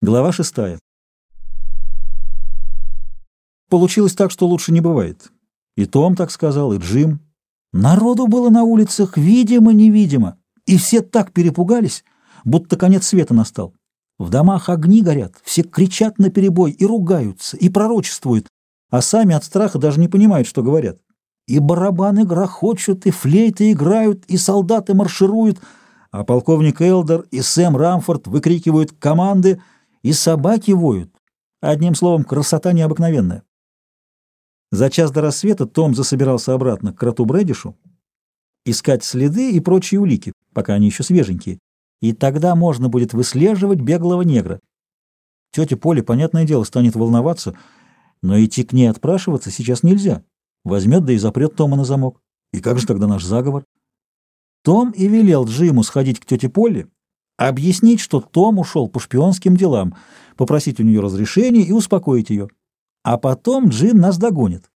Глава 6. Получилось так, что лучше не бывает. И Том так сказал, и Джим. Народу было на улицах видимо-невидимо, и все так перепугались, будто конец света настал. В домах огни горят, все кричат наперебой и ругаются, и пророчествуют, а сами от страха даже не понимают, что говорят. И барабаны грохочут, и флейты играют, и солдаты маршируют, а полковник Элдер и Сэм Рамфорд выкрикивают команды, и собаки воют. Одним словом, красота необыкновенная. За час до рассвета Том засобирался обратно к кроту Брэдишу искать следы и прочие улики, пока они еще свеженькие, и тогда можно будет выслеживать беглого негра. Тетя Поли, понятное дело, станет волноваться, но идти к ней отпрашиваться сейчас нельзя. Возьмет да и запрет Тома на замок. И как же тогда наш заговор? Том и велел Джиму сходить к тете Полли, объяснить, что Том ушел по шпионским делам, попросить у нее разрешения и успокоить ее. А потом Джим нас догонит.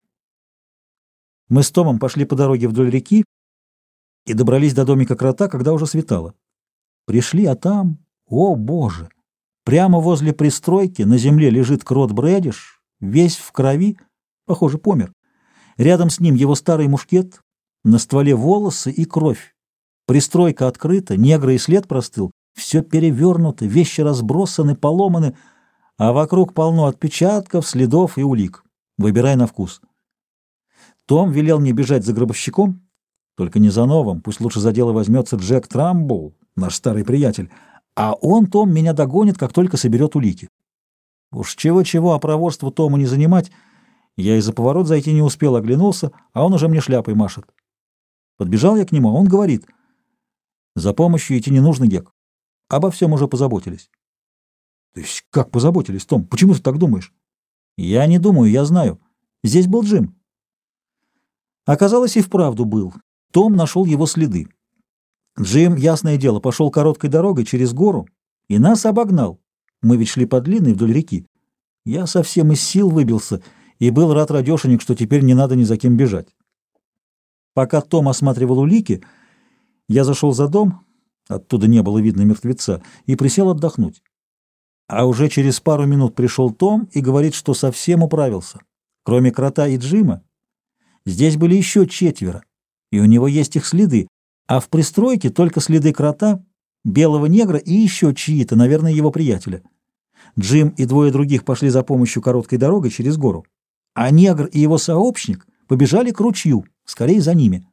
Мы с Томом пошли по дороге вдоль реки и добрались до домика крота, когда уже светало. Пришли, а там, о боже, прямо возле пристройки на земле лежит крот Брэдиш, весь в крови, похоже, помер. Рядом с ним его старый мушкет, на стволе волосы и кровь. Пристройка открыта, негра и след простыл, все перевернуто, вещи разбросаны, поломаны, а вокруг полно отпечатков, следов и улик. Выбирай на вкус. Том велел мне бежать за гробовщиком, только не за новым, пусть лучше за дело возьмется Джек Трамбл, наш старый приятель, а он, Том, меня догонит, как только соберет улики. Уж чего-чего, а проворству Тому не занимать. Я и за поворот зайти не успел, оглянулся, а он уже мне шляпой машет. Подбежал я к нему, а он говорит: «За помощью идти не нужно, Гек. Обо всем уже позаботились». То есть как позаботились, Том? Почему ты так думаешь? Я не думаю, я знаю. Здесь был Джим. Оказалось, и вправду был. Том нашел его следы. Джим, ясное дело, пошел короткой дорогой через гору и нас обогнал. Мы ведь шли по длинной вдоль реки. Я совсем из сил выбился и был рад, радешенек, что теперь не надо ни за кем бежать. Пока Том осматривал улики, я зашел за дом, оттуда не было видно мертвеца, и присел отдохнуть. А уже через пару минут пришел Том и говорит, что совсем управился. Кроме крота и Джима, здесь были еще 4, и у него есть их следы, а в пристройке только следы крота, белого негра и еще чьи-то, наверное, его приятеля. Джим и 2 других пошли за помощью короткой дорогой через гору, а негр и его сообщник побежали к ручью, скорее за ними.